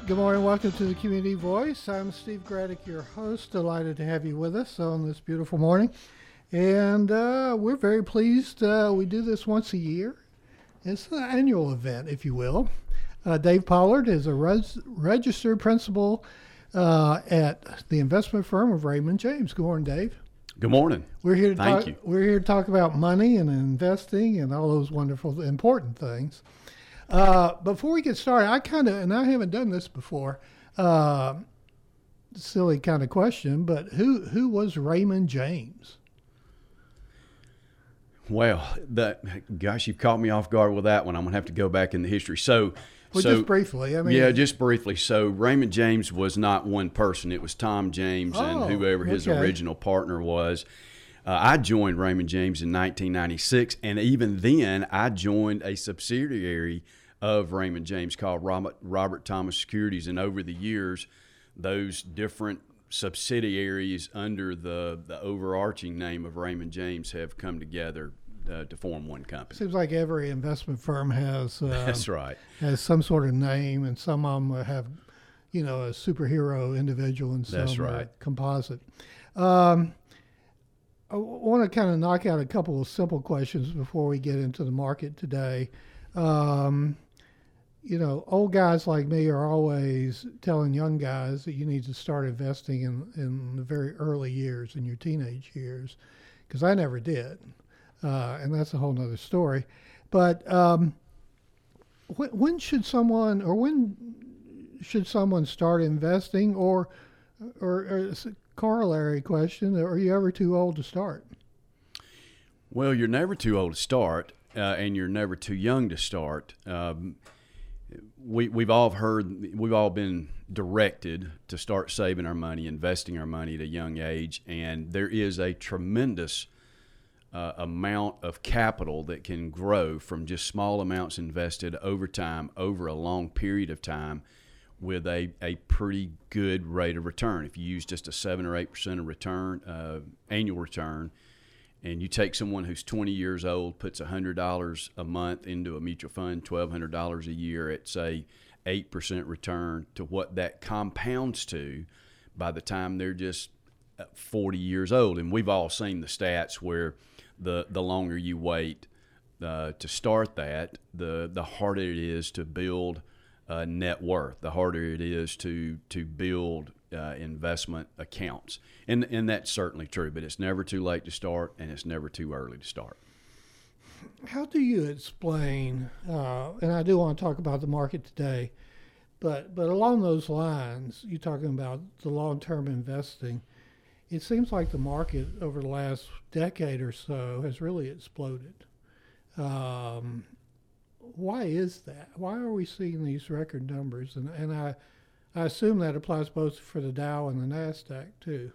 Good morning. Welcome to the Community Voice. I'm Steve Graddick, your host. Delighted to have you with us on this beautiful morning. And we're very pleased. We do this once a year. It's an annual event, if you will. Dave Pollard is a registered principal at the investment firm of Raymond James. Good morning, Dave. Good morning. We're here to Thank you. We're here to talk about money and investing and all those wonderful, important things. Before we get started, I haven't done this before, silly kind of question, but who was Raymond James? Well, gosh, you've caught me off guard with that one. I'm going to have to go back in the history. Just briefly. Just briefly. So Raymond James was not one person. It was Tom James and whoever his original partner was. I joined Raymond James in 1996, and even then I joined a subsidiary of Raymond James called Robert Thomas Securities, and over the years, those different subsidiaries under the overarching name of Raymond James have come together to form one company. Seems like every investment firm has That's right. has some sort of name, and some of them have, a superhero individual, and some That's are right. composite. I want to kind of knock out a couple of simple questions before we get into the market today. Old guys like me are always telling young guys that you need to start investing in the very early years, in your teenage years, because I never did. And that's a whole nother story. But when should someone start investing, or it's a corollary question, are you ever too old to start? Well, you're never too old to start, and you're never too young to start. We've all been directed to start saving our money, investing our money at a young age, and there is a tremendous amount of capital that can grow from just small amounts invested over time, over a long period of time, with a pretty good rate of return. If you use just a 7 or 8% of return, annual return, and you take someone who's 20 years old, puts $100 a month into a mutual fund, $1,200 a year at, say, 8% return, to what that compounds to by the time they're just 40 years old. And we've all seen the stats where the longer you wait to start that, the harder it is to build net worth, the harder it is to build investment accounts. And that's certainly true, but it's never too late to start, and it's never too early to start. How do you explain, and I do want to talk about the market today, but along those lines, you're talking about the long-term investing, it seems like the market over the last decade or so has really exploded. Why is that? Why are we seeing these record numbers? And I assume that applies both for the Dow and the NASDAQ too.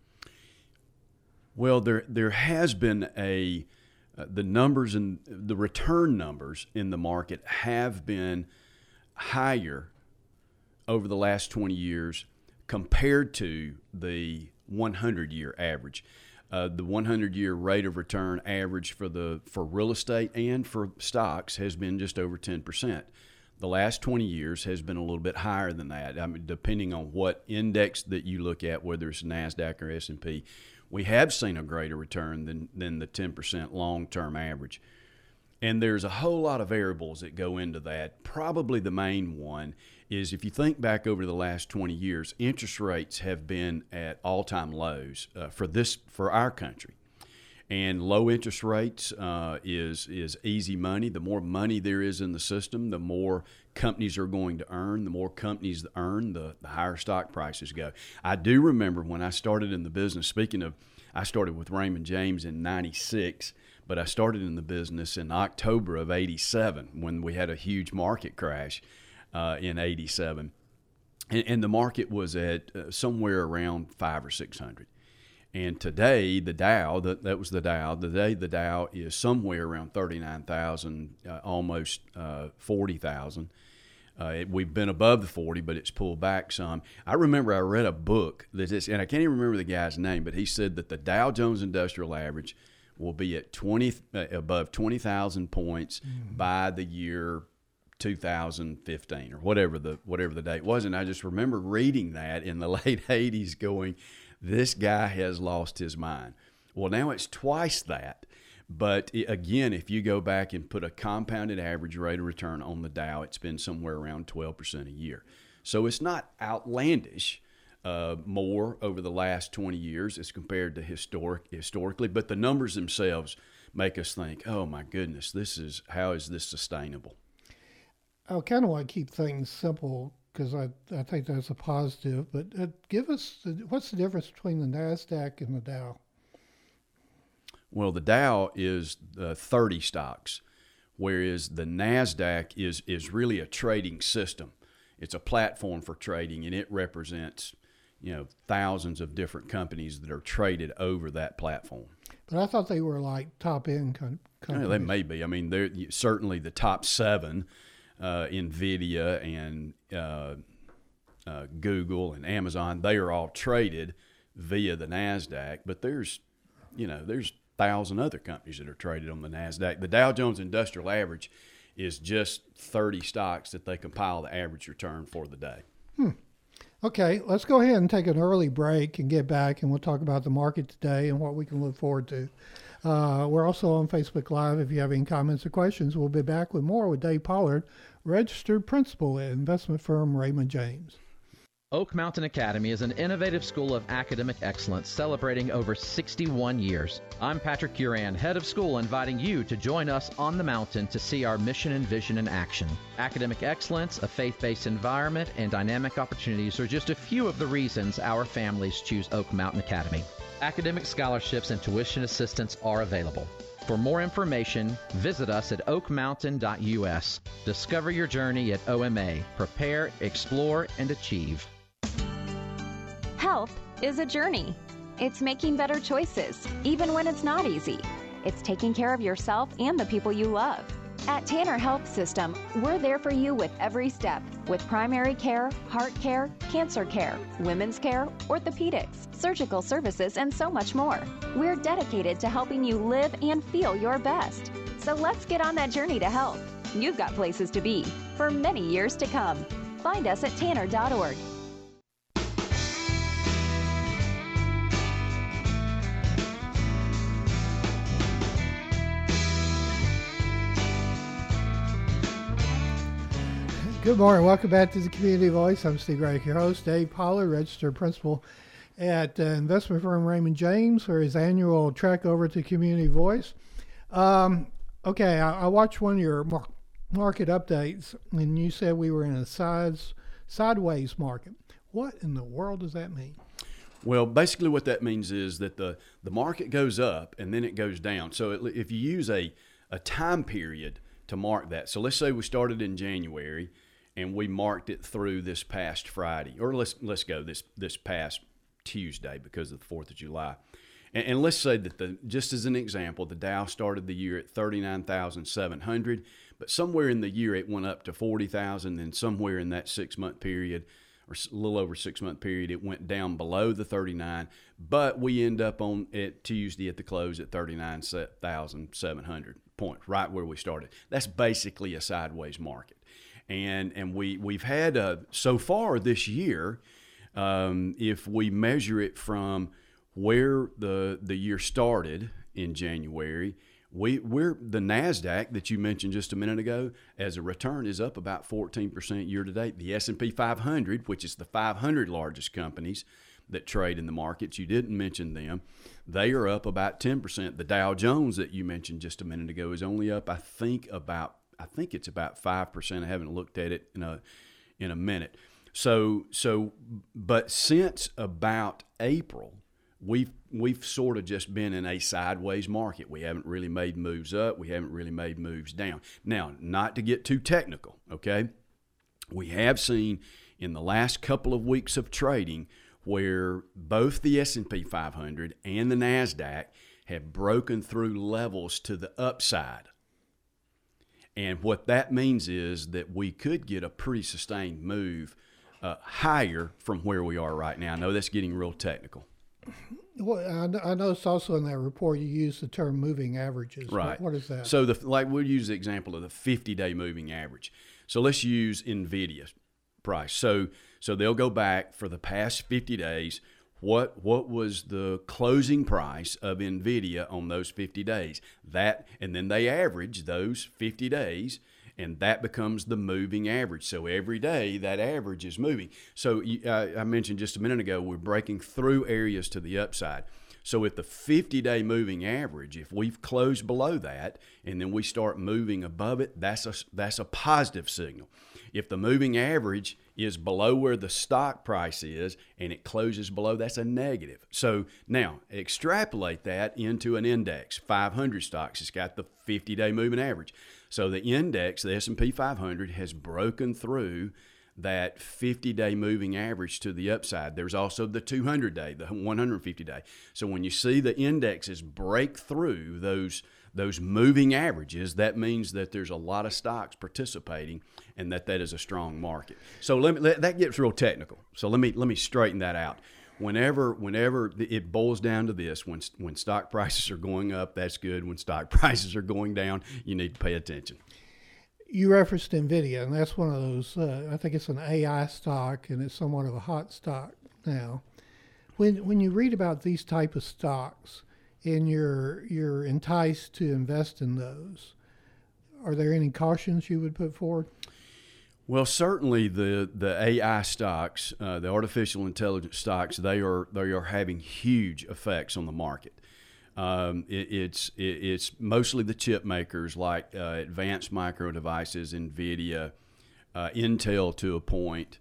Well, there has been the numbers and the return numbers in the market have been higher over the last 20 years compared to the 100-year average. The 100-year rate of return average for real estate and for stocks has been just over 10%. The last 20 years has been a little bit higher than that. I mean, depending on what index that you look at, whether it's NASDAQ or S&P, we have seen a greater return than the 10% long-term average. And there's a whole lot of variables that go into that. Probably the main one is, if you think back over the last 20 years, interest rates have been at all-time lows for our country. And low interest rates is easy money. The more money there is in the system, the more companies are going to earn. The more companies earn, the higher stock prices go. I do remember when I started in the business, speaking of, I started with Raymond James in 96, but I started in the business in October of 87 when we had a huge market crash in 87. And the market was at somewhere around 500 or 600. And today, the Dow, that was the Dow. Today, the Dow is somewhere around 39,000, almost 40,000. We've been above the 40, but it's pulled back some. I remember I read a book and I can't even remember the guy's name, but he said that the Dow Jones Industrial Average will be at above 20,000 points by the year 2015 or whatever the date was. And I just remember reading that in the late 80s going, this guy has lost his mind. Well, now it's twice that. But again, if you go back and put a compounded average rate of return on the Dow, it's been somewhere around 12% a year. So it's not outlandish more over the last 20 years as compared to historically, but the numbers themselves make us think, oh my goodness, how is this sustainable? I kind of want to keep things simple because I think that's a positive, but give us, what's the difference between the NASDAQ and the Dow? Well, the Dow is 30 stocks, whereas the NASDAQ is really a trading system. It's a platform for trading, and it represents, thousands of different companies that are traded over that platform. But I thought they were like top-end companies. They may be. I mean, they're certainly the top 7, NVIDIA and Google and Amazon, they are all traded via the NASDAQ, but there's 1,000 other companies that are traded on the NASDAQ. The Dow Jones Industrial Average is just 30 stocks that they compile the average return for the day. Okay, let's go ahead and take an early break and get back, and we'll talk about the market today and what we can look forward to. We're also on Facebook Live. If you have any comments or questions, we'll be back with more with Dave Pollard, registered principal at investment firm Raymond James. Oak Mountain Academy is an innovative school of academic excellence celebrating over 61 years. I'm Patrick Uran, head of school, inviting you to join us on the mountain to see our mission and vision in action. Academic excellence, a faith-based environment, and dynamic opportunities are just a few of the reasons our families choose Oak Mountain Academy. Academic scholarships and tuition assistance are available. For more information, visit us at oakmountain.us. Discover your journey at OMA. Prepare, explore, and achieve. Health is a journey. It's making better choices, even when it's not easy. It's taking care of yourself and the people you love. At Tanner Health System, we're there for you with every step, with primary care, heart care, cancer care, women's care, orthopedics, surgical services, and so much more. We're dedicated to helping you live and feel your best. So let's get on that journey to health. You've got places to be for many years to come. Find us at tanner.org. Good morning. Welcome back to the Community Voice. I'm Steve Gradick, your host. Dave Pollard, registered principal at investment firm Raymond James, for his annual trek over to Community Voice. Okay, I watched one of your market updates, and you said we were in a sideways market. What in the world does that mean? Well, basically what that means is that the market goes up and then it goes down. So if you use a time period to mark that, so let's say we started in January and we marked it through this past Friday, or let's go this past Tuesday because of the 4th of July. And let's say that just as an example, the Dow started the year at 39,700, but somewhere in the year it went up to 40,000, and somewhere in that 6-month period, or a little over 6-month period, it went down below the 39, but we end up on at Tuesday at the close at 39,700 points, right where we started. That's basically a sideways market. And we've had, so far this year, if we measure it from where the year started in January, we're the NASDAQ that you mentioned just a minute ago, as a return, is up about 14% year to date. The S&P 500, which is the 500 largest companies that trade in the markets, you didn't mention them, they are up about 10%. The Dow Jones that you mentioned just a minute ago is only up, I think it's about 5%. I haven't looked at it in a minute. But since about April, we've sort of just been in a sideways market. We haven't really made moves up. We haven't really made moves down. Now, not to get too technical, okay? We have seen in the last couple of weeks of trading where both the S&P 500 and the NASDAQ have broken through levels to the upside. And what that means is that we could get a pretty sustained move higher from where we are right now. I know that's getting real technical. Well, I noticed also in that report you used the term moving averages. Right. What is that? So we'll use the example of the 50-day moving average. So let's use NVIDIA price. So they'll go back for the past 50 days. What was the closing price of NVIDIA on those 50 days? And then they average those 50 days, and that becomes the moving average. So every day that average is moving. So I mentioned just a minute ago, we're breaking through areas to the upside. So at the 50-day moving average, if we've closed below that and then we start moving above it, that's a positive signal. If the moving average is below where the stock price is and it closes below, that's a negative. So now extrapolate that into an index. 500 stocks, it's got the 50-day moving average. So the index, the S&P 500, has broken through that 50-day moving average to the upside. There's also the 200-day, the 150-day. So when you see the indexes break through those moving averages, that means that there's a lot of stocks participating and that is a strong market. So that gets real technical. So let me straighten that out. Whenever it boils down to this, when stock prices are going up, that's good. When stock prices are going down, you need to pay attention. You referenced NVIDIA, and that's one of those, I think it's an AI stock, and it's somewhat of a hot stock now. When you read about these type of stocks and you're enticed to invest in those, are there any cautions you would put forward? Well, certainly the AI stocks, the artificial intelligence stocks, they are having huge effects on the market. It's mostly the chip makers like Advanced Micro Devices, NVIDIA, Intel to a point,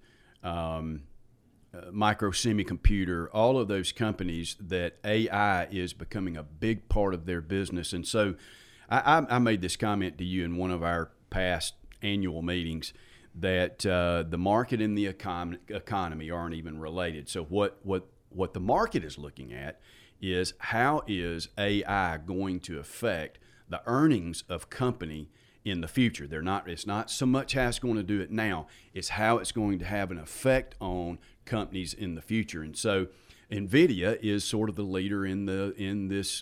Micro Semiconductor, all of those companies that AI is becoming a big part of their business. And so I made this comment to you in one of our past annual meetings that the market and the economy aren't even related. So what the market is looking at is how is AI going to affect the earnings of company in the future. It's not so much how it's going to do it now, it's how it's going to have an effect on companies in the future. And so NVIDIA is sort of the leader in this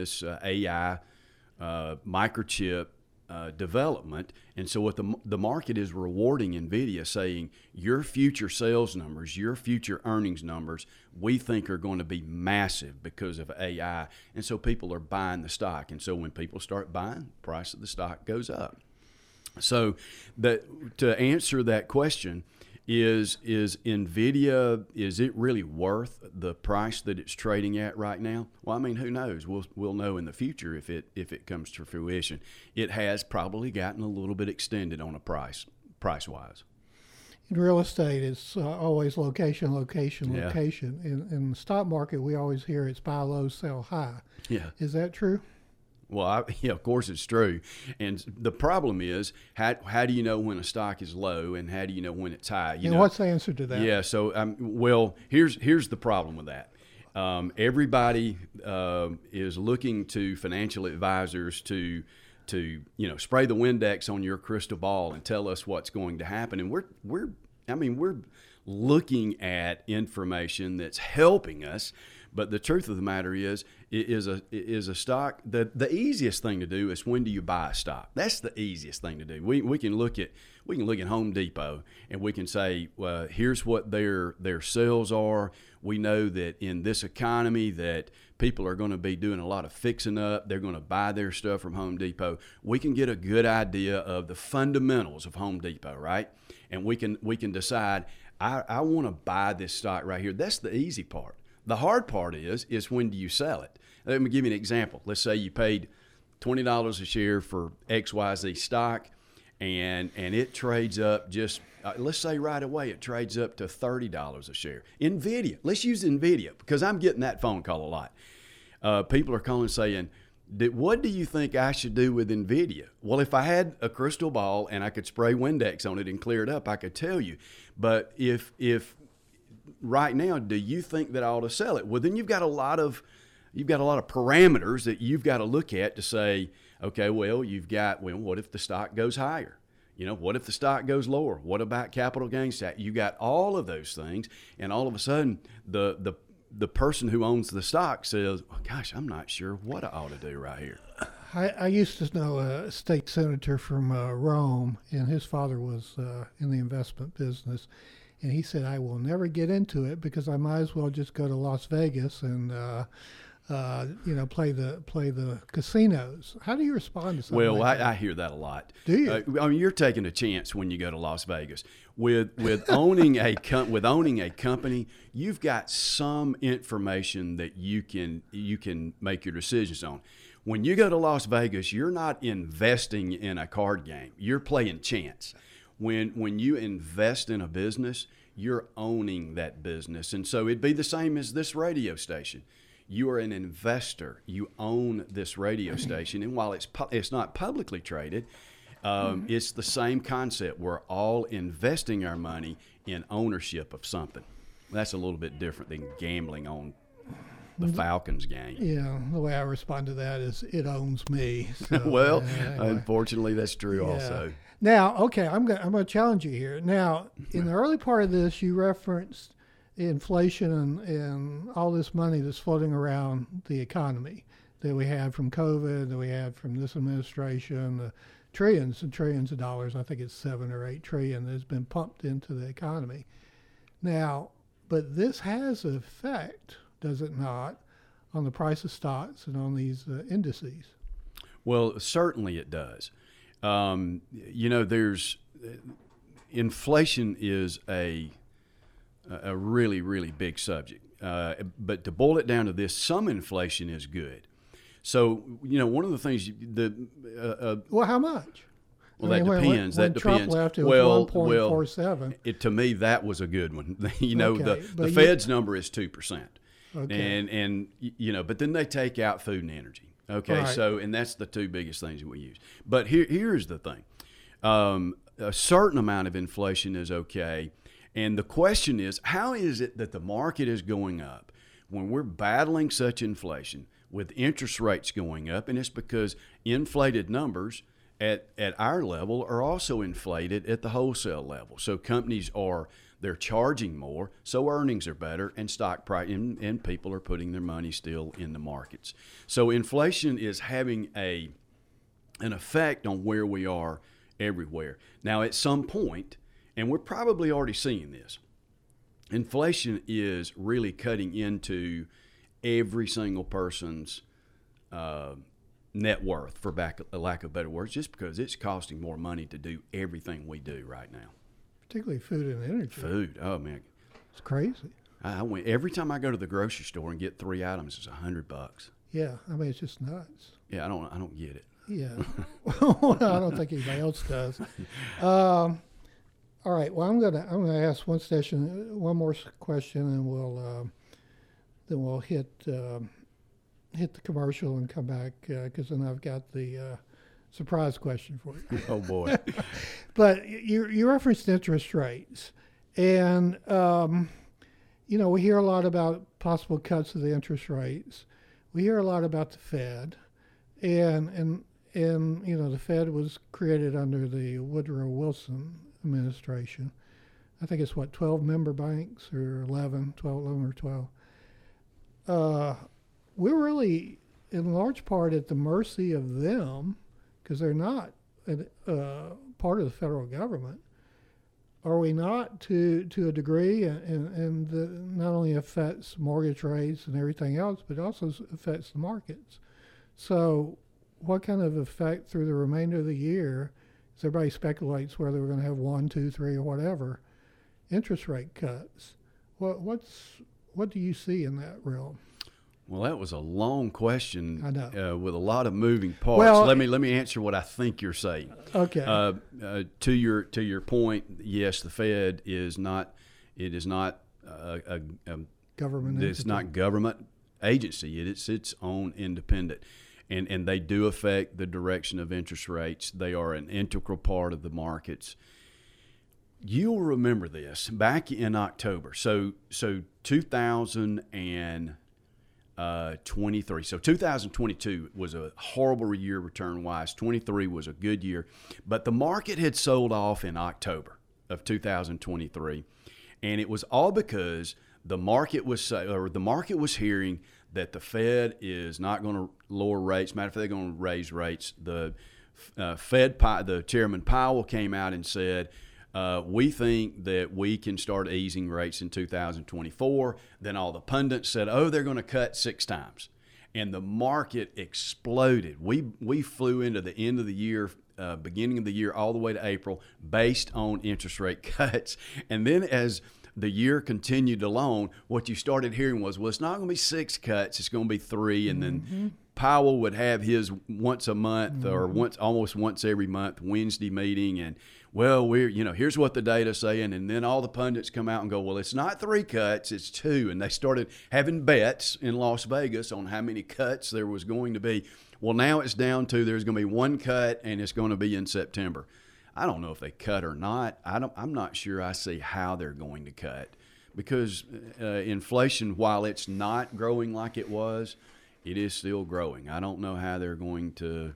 AI microchip development. And so what the market is rewarding NVIDIA, saying your future sales numbers, your future earnings numbers, we think are going to be massive because of AI. And so people are buying the stock. And so when people start buying, the price of the stock goes up. So to answer that question, is NVIDIA, is it really worth the price that it's trading at right now? Well, I mean, who knows? We'll know in the future if it comes to fruition. It has probably gotten a little bit extended on a price-wise. In real estate, it's always location. Yeah. In the stock market, we always hear it's buy low, sell high. Yeah. Is that true? Well, of course it's true. And the problem is, how do you know when a stock is low and how do you know when it's high? What's the answer to that? Yeah, so, here's the problem with that. Everybody is looking to financial advisors to spray the Windex on your crystal ball and tell us what's going to happen. And we're looking at information that's helping us. But the truth of the matter is a stock. The easiest thing to do is, when do you buy a stock? That's the easiest thing to do. We can look at Home Depot and we can say, well, here's what their sales are. We know that in this economy that people are going to be doing a lot of fixing up. They're going to buy their stuff from Home Depot. We can get a good idea of the fundamentals of Home Depot, right? And we can decide, I want to buy this stock right here. That's the easy part. The hard part is when do you sell it? Let me give you an example. Let's say you paid $20 a share for XYZ stock, and it trades up just, let's say right away it trades up to $30 a share. NVIDIA, let's use NVIDIA, because I'm getting that phone call a lot. People are calling saying, what do you think I should do with NVIDIA? Well, if I had a crystal ball and I could spray Windex on it and clear it up, I could tell you. But if right now, do you think that I ought to sell it? Well, then you've got a lot of parameters that you've got to look at to say, okay, well, what if the stock goes higher? What if the stock goes lower? What about capital gains tax? You got all of those things, and all of a sudden, the person who owns the stock says, oh, gosh, I'm not sure what I ought to do right here. I used to know a state senator from Rome, and his father was in the investment business. And he said, I will never get into it because I might as well just go to Las Vegas and play the casinos. How do you respond to something Well, like that? I hear that a lot. Do you? I mean, you're taking a chance when you go to Las Vegas with owning a company. You've got some information that you can make your decisions on. When you go to Las Vegas, you're not investing in a card game. You're playing chance. When you invest in a business, you're owning that business. And so it'd be the same as this radio station. You are an investor. You own this radio station. And while it's not publicly traded, it's the same concept. We're all investing our money in ownership of something. That's a little bit different than gambling on the Falcons game. Yeah, the way I respond to that is it owns me. So, Well, anyway. unfortunately, that's true Yeah. also. Now, okay, I'm gonna challenge you here. Now, in the early part of this, you referenced inflation and all this money that's floating around the economy that we had from COVID, that we had from this administration, the trillions and trillions of dollars. I think it's 7 or 8 trillion that has been pumped into the economy. Now, but this has an effect, does it not, on the price of stocks and on these indices? Well, certainly it does. There's inflation is a really, really big subject. But to boil it down to this, some inflation is good. So, one of the things Well, how much? well, I mean, that depends. When that Trump depends. left, it well, was 1.47. to me, that was a good one. Okay, the but Fed's number is 2%. Okay. And but then they take out food and energy. Okay, Right. so and that's the two biggest things that we use. But here's the thing: a certain amount of inflation is okay, and the question is, how is it that the market is going up when we're battling such inflation with interest rates going up? And it's because inflated numbers at our level are also inflated at the wholesale level. So companies they're charging more, so earnings are better, and stock price and people are putting their money still in the markets. So inflation is having an effect on where we are everywhere. Now, at some point, and we're probably already seeing this, inflation is really cutting into every single person's net worth, for lack of better words, just because it's costing more money to do everything we do right now. Particularly food and energy. Food, oh man, It's crazy. I went every time I go to the grocery store and get 3 items, it's $100. Yeah, I mean, it's just nuts. Yeah, I don't get it. Yeah. Well, I don't think anybody else does. All right. Well, I'm gonna ask one more question, and we'll hit the commercial and come back because then I've got the surprise question for you. Oh boy. But you referenced interest rates, and we hear a lot about possible cuts of the interest rates. We hear a lot about the Fed, and the Fed was created under the Woodrow Wilson administration. I think it's 12 member banks or 11 or 12. We're really, in large part, at the mercy of them because they're not part of the federal government. Are we not to a degree, and not only affects mortgage rates and everything else, but also affects the markets? So what kind of effect through the remainder of the year, as everybody speculates whether we're going to have 1, 2, 3, or whatever, interest rate cuts, what do you see in that realm? Well, that was a long question. I know. With a lot of moving parts. Well, let me answer what I think you're saying. Okay. To your point, yes, the Fed is not. It is not a Government. It's entity. not government agency. It's its own independent, and they do affect the direction of interest rates. They are an integral part of the markets. You'll remember this back in October. So 2023. So 2022 was a horrible year return-wise. 23 was a good year. But the market had sold off in October of 2023. And it was all because the market was hearing that the Fed is not going to lower rates. Matter of fact, they're going to raise rates. The the Chairman Powell came out and said, we think that we can start easing rates in 2024. Then all the pundits said, oh, they're going to cut 6 times. And the market exploded. We flew into the end of the year, beginning of the year, all the way to April, based on interest rate cuts. And then as the year continued along, what you started hearing was, well, it's not going to be 6 cuts, it's going to be 3. And then Powell would have his once a month or almost once every month Wednesday meeting, and well, here's what the data's saying, and then all the pundits come out and go, well, it's not 3 cuts, it's 2, and they started having bets in Las Vegas on how many cuts there was going to be. Well, now it's down to there's going to be 1 cut, and it's going to be in September. I don't know if they cut or not. I'm not sure I see how they're going to cut, because inflation, while it's not growing like it was, it is still growing. I don't know how they're going to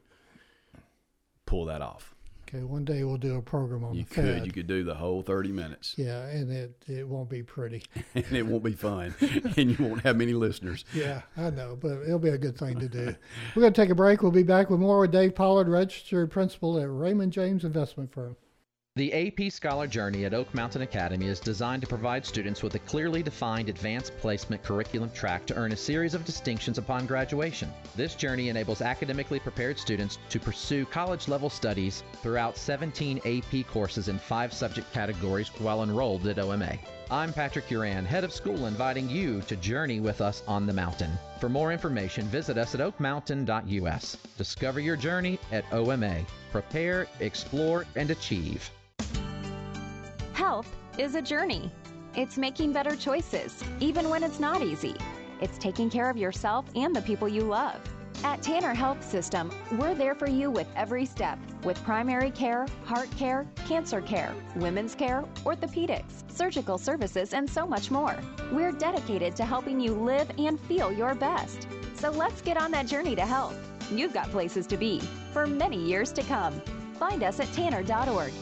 pull that off. Okay, one day we'll do a program on the Fed. You could do the whole 30 minutes. Yeah, and it won't be pretty. And it won't be fun, and you won't have many listeners. Yeah, I know, but it'll be a good thing to do. We're going to take a break. We'll be back with more with Dave Pollard, registered principal at Raymond James Investment Firm. The AP Scholar Journey at Oak Mountain Academy is designed to provide students with a clearly defined advanced placement curriculum track to earn a series of distinctions upon graduation. This journey enables academically prepared students to pursue college-level studies throughout 17 AP courses in 5 subject categories while enrolled at OMA. I'm Patrick Uran, head of school, inviting you to journey with us on the mountain. For more information, visit us at oakmountain.us. Discover your journey at OMA. Prepare, explore, and achieve. Health is a journey. It's making better choices, even when it's not easy. It's taking care of yourself and the people you love. At Tanner Health System, we're there for you with every step, with primary care, heart care, cancer care, women's care, orthopedics, surgical services, and so much more. We're dedicated to helping you live and feel your best. So let's get on that journey to health. You've got places to be for many years to come. Find us at tanner.org.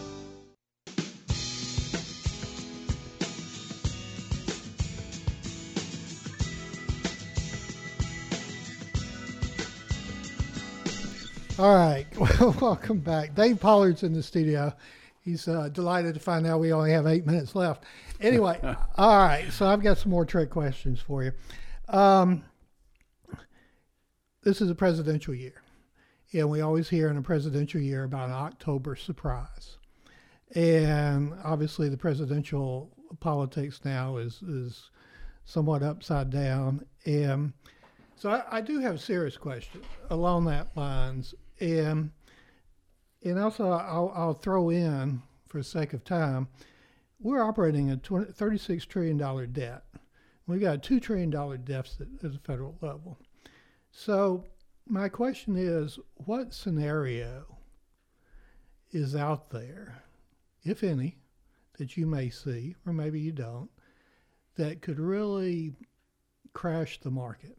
All right, well, welcome back. Dave Pollard's in the studio. He's delighted to find out we only have 8 minutes left. Anyway, all right, so I've got some more trick questions for you. This is a presidential year, and we always hear in a presidential year about an October surprise. And obviously the presidential politics now is somewhat upside down. And so I do have a serious question along that lines. And also I'll throw in, for the sake of time, we're operating a $36 trillion debt. We've got a $2 trillion deficit at the federal level. So my question is, what scenario is out there, if any, that you may see, or maybe you don't, that could really crash the market?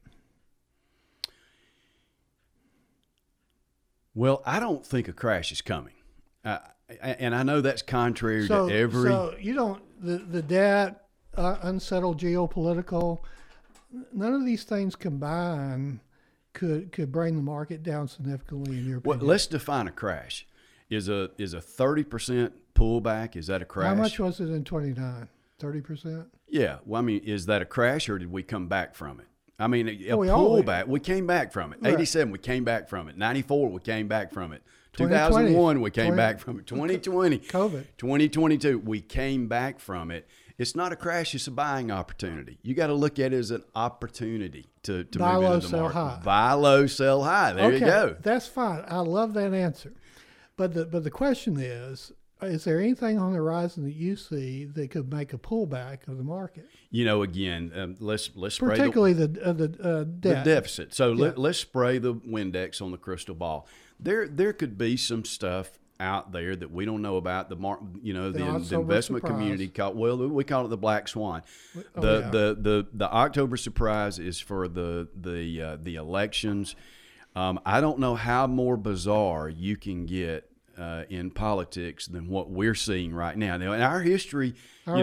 Well, I don't think a crash is coming. And I know that's contrary to every... So you don't, the debt, unsettled geopolitical, none of these things combined could bring the market down significantly in your opinion? Well, let's define a crash. Is a 30% pullback, is that a crash? How much was it in 29? 30%? Yeah. Well, I mean, is that a crash, or did we come back from it? I mean, a pullback, we came back from it. Right. 87, we came back from it. 94, we came back from it. 2001, we came back from it. 2020, COVID. 2022, we came back from it. It's not a crash, it's a buying opportunity. You got to look at it as an opportunity to buy move low, into the sell market. high. Buy low, sell high. There you go. That's fine. I love that answer. But the question is there anything on the horizon that you see that could make a pullback of the market? You know, again, let's spray particularly the debt. The deficit. So let's spray the Windex on the crystal ball. There could be some stuff out there that we don't know about. The investment community we call it the black swan. The October surprise is for the elections. I don't know how more bizarre you can get in politics than what we're seeing right now. Now, in our history,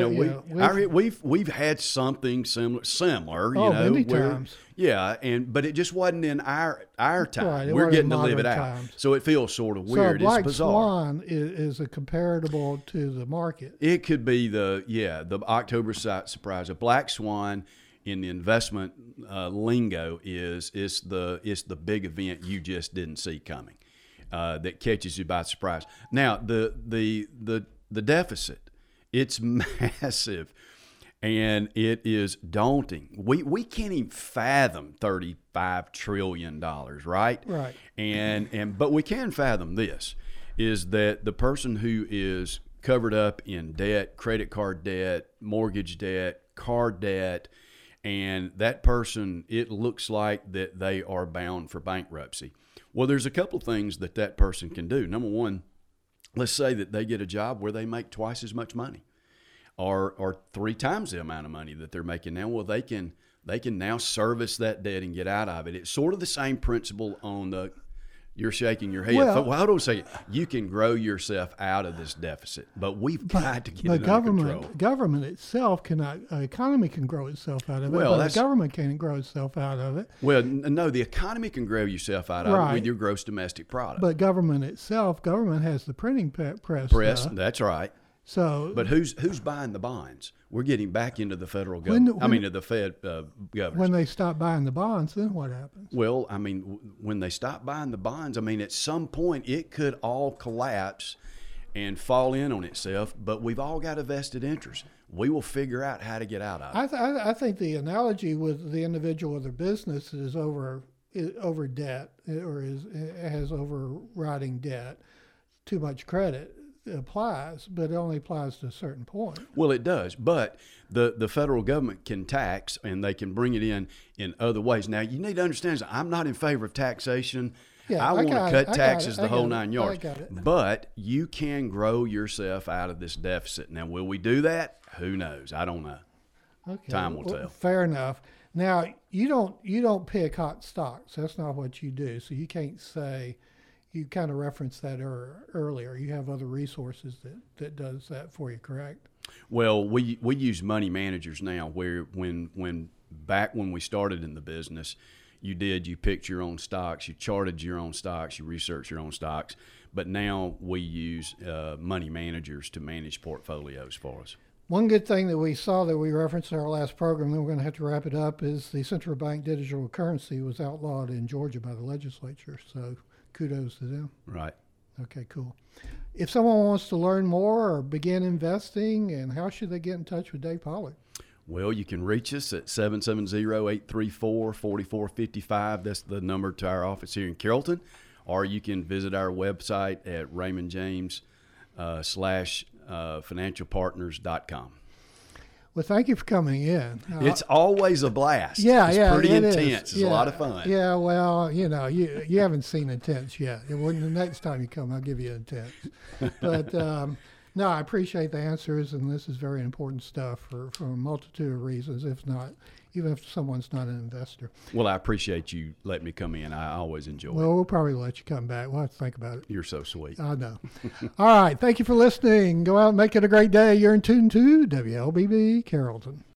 We've we've had something similar. many times. But it just wasn't in our time. Right, it we're wasn't getting to live modern it out, times. so it feels sort of So weird. Black It's bizarre. Swan is a comparable to the market. It could be the October surprise. A black swan in the investment lingo is the big event you just didn't see coming, that catches you by surprise. Now the deficit, it's massive, and it is daunting. We can't even fathom $35 trillion, right? Right. But we can fathom this, is that the person who is covered up in debt, credit card debt, mortgage debt, car debt, and that person, it looks like that they are bound for bankruptcy. Well, there's a couple of things that person can do. Number one, let's say that they get a job where they make twice as much money, or 3 times the amount of money that they're making now. Well, they can now service that debt and get out of it. It's sort of the same principle on the. You're shaking your head. Well, hold on a second. You can grow yourself out of this deficit, but we've got to get it under control. Government itself cannot. Economy can grow itself out of it, Well, but the government can't grow itself out of it. Well, no, the economy can grow yourself out of it Right. with your gross domestic product. But government has the printing press. That's right. So, But who's buying the bonds? We're getting back into the federal government. To the Fed governors. when they stop buying the bonds, then what happens? Well, when they stop buying the bonds, at some point it could all collapse and fall in on itself. But we've all got a vested interest. We will figure out how to get out of it. I think the analogy with the individual or their business is over debt, or has overriding debt, too much credit applies, but it only applies to a certain point. Well, it does, but the federal government can tax, and they can bring it in other ways. Now, you need to understand, I'm not in favor of taxation. Yeah, I want to cut taxes the whole 9 yards. I got it. But you can grow yourself out of this deficit. Now, will we do that? Who knows? I don't know. Okay. Time will tell. Fair enough. Now, you don't pick hot stocks. That's not what you do. So you can't say. You kind of referenced that earlier. You have other resources that does that for you, correct? Well, we use money managers now, where when we started in the business, you picked your own stocks, you charted your own stocks, you researched your own stocks. But now we use money managers to manage portfolios for us. One good thing that we saw that we referenced in our last program, then we're going to have to wrap it up, is the central bank digital currency was outlawed in Georgia by the legislature. So kudos to them. Right. Okay, cool. If someone wants to learn more or begin investing, and how should they get in touch with Dave Pollard? Well, you can reach us at 770-834-4455. That's the number to our office here in Carrollton. Or you can visit our website at raymondjames/financialpartners.com. Well, thank you for coming in. It's always a blast. Yeah, it's pretty intense. It's a lot of fun. Yeah, well, you haven't seen intense yet. The next time you come, I'll give you intense. But no, I appreciate the answers, and this is very important stuff for a multitude of reasons. Even if someone's not an investor. Well, I appreciate you letting me come in. I always enjoy it. Well, we'll probably let you come back. We'll have to think about it. You're so sweet. I know. All right. Thank you for listening. Go out and make it a great day. You're in tune to WLBB Carrollton.